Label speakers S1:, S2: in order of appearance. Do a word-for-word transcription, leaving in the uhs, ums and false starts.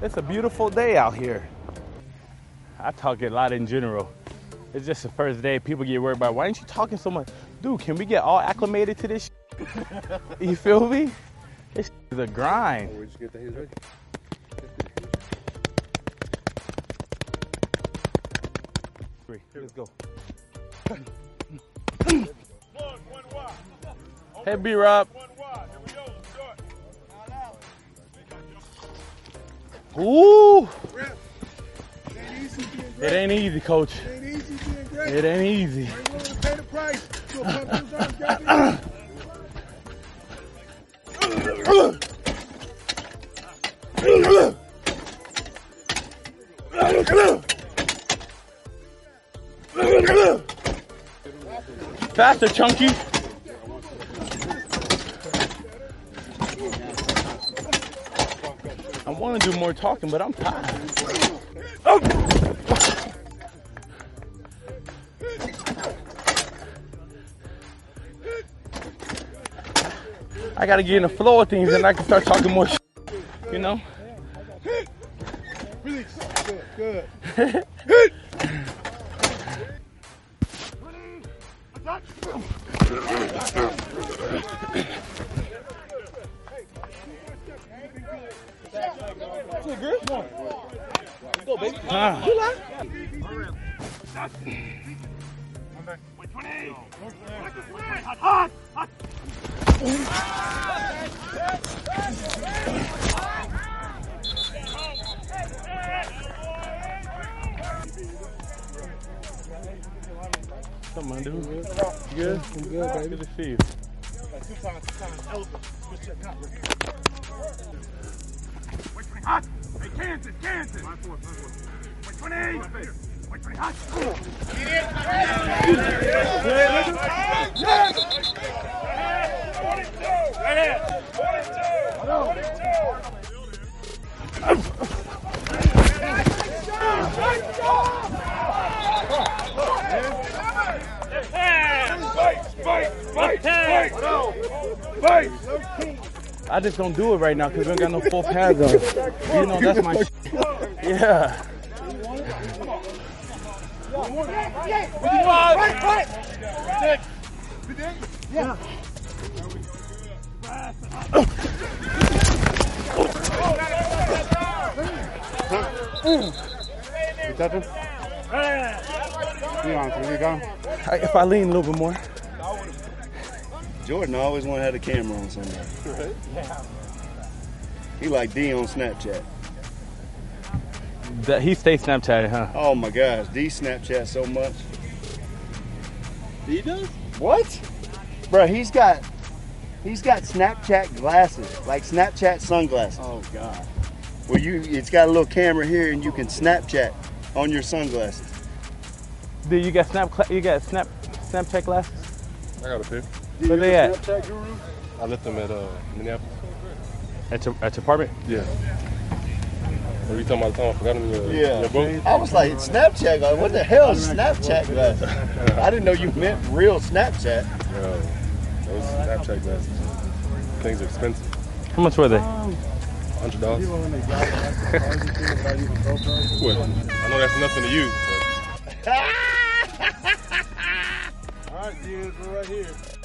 S1: It's a beautiful day out here. I talk a lot in general. It's just the first day. People get worried about, why aren't you talking so much? Dude, can we get all acclimated to this shit? You feel me? This shit is a grind.
S2: Where'd you get the haze ready?
S1: Three, let's go. Hey, B-Rob. Ooh. It ain't easy, coach. It ain't easy.
S2: Pay the price.
S1: Faster, Chunky. I want to do more talking, but I'm tired. Oh. I got to get in the flow of things and I can start talking more shit, you know?
S2: Release. Good, good.
S1: Go, baby. Ah. Come on, dude. You good? I'm good, baby. Good to see you.
S2: Two times, two times, elephant.
S3: Hot! Hey, Kansas, Kansas! Line four, line four. Which one is? Which one hot?
S1: I just don't do it right now because we don't got no full pads on. You know, that's my shit. Yeah.
S2: Yeah. You touch him? Be honest, where you go?
S1: If I lean a little bit more.
S4: Jordan always wanted to have the camera on somebody.
S1: Yeah.
S4: He like D on Snapchat.
S1: That he stays Snapchatting, huh?
S4: Oh my gosh, D Snapchat so much.
S1: He does?
S4: What? Bro, he's got he's got Snapchat glasses, like Snapchat sunglasses.
S1: Oh God.
S4: Where you it's got a little camera here and you can Snapchat on your sunglasses.
S1: Dude, you got snap you got snap Snapchat glasses?
S2: I got a pair.
S1: Where they at?
S4: Snapchat guru?
S2: I left them at uh, Minneapolis.
S1: At your, at your apartment?
S2: Yeah. What are you talking about the time? I forgot them in your,
S4: Yeah.
S2: in your boat?
S4: I was like, Snapchat, like, what the hell is Snapchat glasses? I didn't know you meant real Snapchat.
S2: Yeah. Those Snapchat glasses. Things are expensive.
S1: How much were they?
S2: one hundred dollars. Well, I know that's nothing to you. But...
S4: All right, dudes, we're right here.